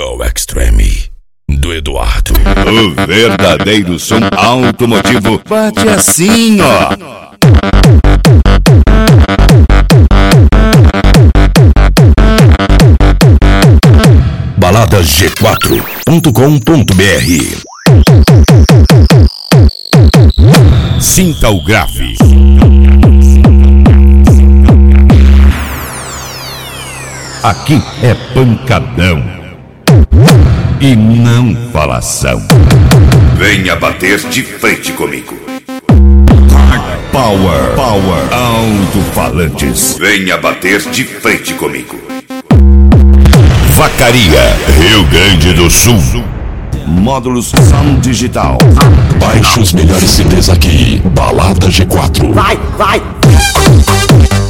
Go Extreme, do Eduardo. O verdadeiro som automotivo bate assim, ó. Baladasg4.com.br. Sinta o grave. Aqui é pancadão e não falação. Venha bater de frente comigo. Hard Power alto-falantes. Venha bater de frente comigo. Vacaria, Rio Grande do Sul. Módulos Sound Digital. Baixe os melhores CDs aqui. Balada G4. Vai!